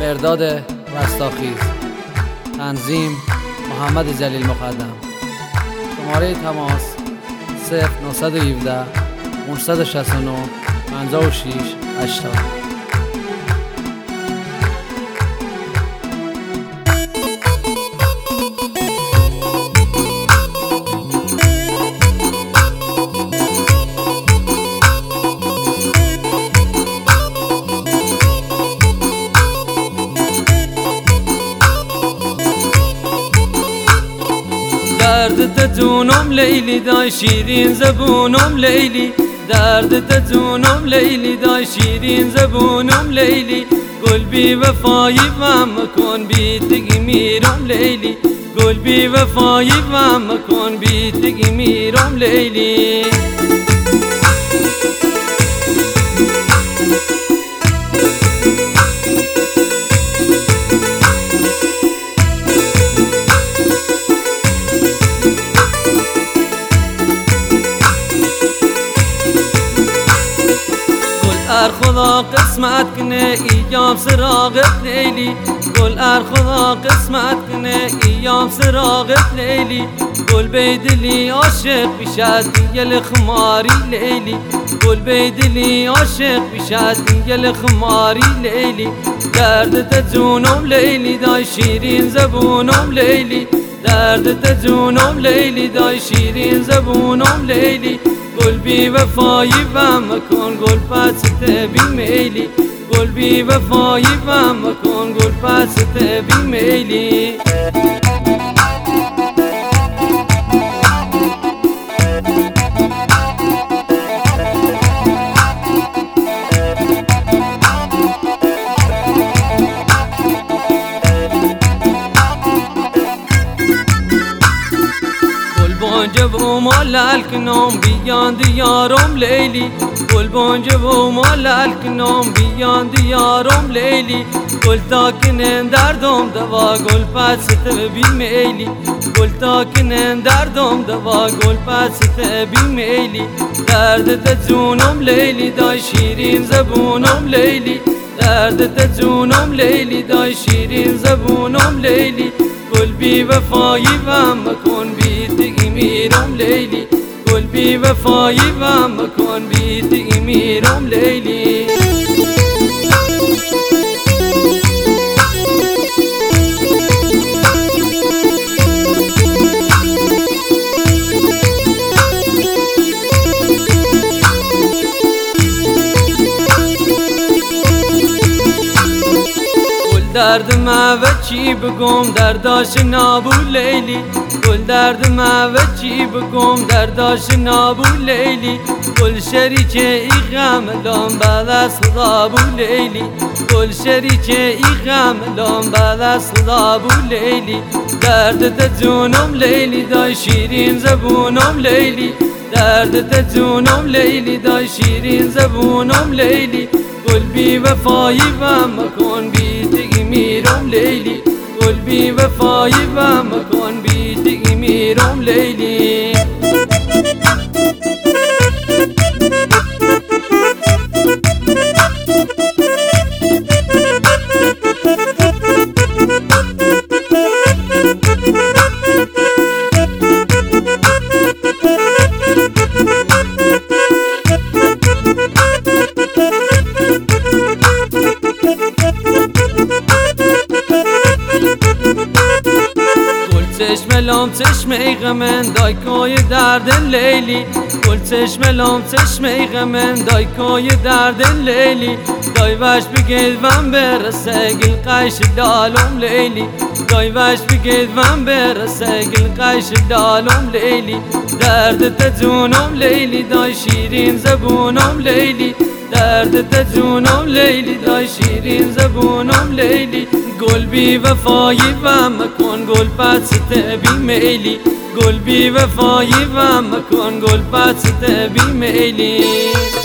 مرداد رستاخیز، تنظیم محمد جلیل مقدم. شماره تماس 0917 569 56 80. درد تجونم لیلی دای شیرین زبونم لیلی، درد تجونم لیلی دای شیرین زبونم لیلی، گل بی وفایی و مکن بیتگی میرم لیلی، گل بی وفایی و مکن بیتگی میرم لیلی. ار خدا قسمت کنه ایام سراغت لیلی، گل ار خدا قسمت کنه ایام سراغت لیلی، گل بیدلی عاشق بشد یل خماری لیلی، گل بیدلی عاشق بشد یل خماری لیلی. درد تجونم لیلی دای شیرین زبونم لیلی، درد تجونم لیلی دای شیرین زبونم لیلی، گل بی وفایی و مکن گل پس بی میلی، گل بی وفایی و مکن گل پس بی میلی. بونجه و مالل کنم بیان دیارم لیلی، گل بونجه و مالل کنم بیان دیارم لیلی، گل تا کنن دردم دوا گل پس بی میلی، گل تا کنن دردم دوا گل پس بی میلی. درد تجونم لیلی دای شیرین زبونم لیلی، درد تجونم لیلی دای شیرین زبونم لیلی، گل بی وفایی و مکن بیتگی میرم لیلی، گل بی وفایی و مکن بیتگی میرم لیلی. درد ما و چی بگم درداش نابو لیلی، گل درد ما و چی بگم درداش نابو لیلی، گل شریک ای غم لام بعد از خدا بو لیلی، گل شریک ای غم لام بعد از خدا بو لیلی. درد تجونم لیلی دای شیرین زبونم لیلی، درد تجونم لیلی دای شیرین زبونم لیلی، گل بی وفایی و مکن بیتگی میرم لیلی، گل بی وفایی و مکن بیتگی میرم لیلی. چشم لام چشم ای غمن دای کوی درد لیلی، گل چشم لام چشم ای غمن دای کوی درد لیلی، دای وش بگید وم برسه گل قیش دالم لیلی، دای وش بگید وم برسه گل قیش دالم لیلی. درد تجونم لیلی دای شیرین زبونم لیلی، درد تجونم لیلی دای شیرین زبونم لیلی، گل بی وفایی و مکن گل پس بی میلی، گل بی وفایی و مکن گل پس بی میلی.